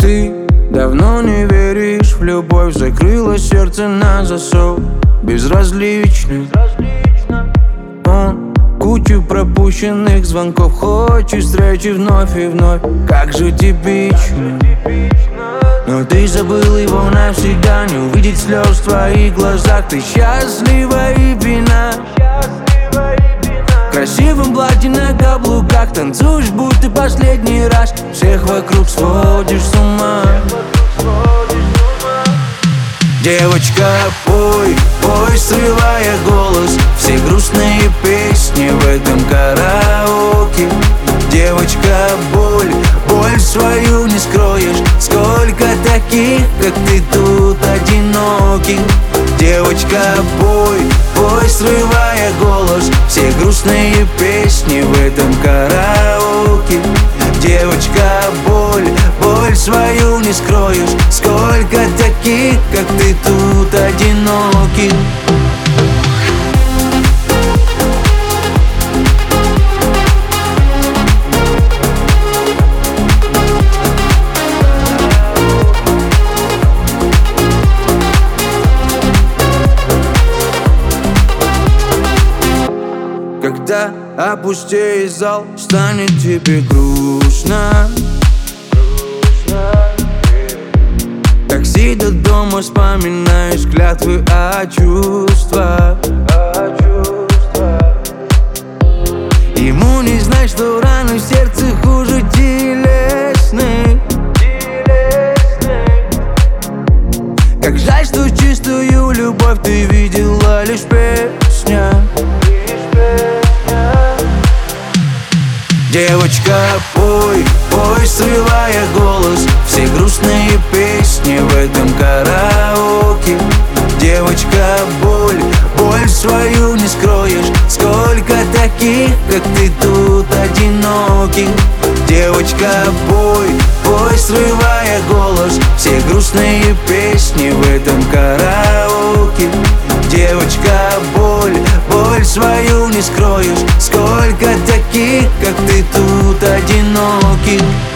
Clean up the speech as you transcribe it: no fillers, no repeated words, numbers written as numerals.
Ты давно не веришь в любовь, закрыла сердце на засов. Безразлично, он кучу пропущенных звонков хочет встречи вновь и вновь. Как же типично, но ты забыл его навсегда. Не увидеть слез в твоих глазах. Ты счастлива и пьяна, в красивом платье на каблуках танцуешь, будто последний раз. Всех вокруг сводишь с ума. Девочка, пой, пой, срывая голос, все грустные песни в этом караоке. Девочка, боль, боль свою не скроешь. Сколько таких, как ты, тут одиноких. Девочка, пой, пой, срывая голос, все грустные песни в этом караоке. Девочка, боль, боль свою не скроешь. Сколько таких, как ты, тут одиноких. Когда опустеет зал, станет тебе грустно. Такси до дома, вспоминаешь клятвы о чувствах. Ему не знать, что раны в сердце хуже телесных. Как жаль, что чистую любовь ты видела лишь в песнях. Девочка, пой, пой, срывая голос, все грустные песни в этом караоке. Девочка, боль, боль свою не скроешь. Сколько таких, как ты, тут одиноких. Девочка, пой, пой, срывая голос, все грустные песни в этом караоке. Девочка, боль, боль свою не скроешь. Сколько таких, как ты, тут одиноких.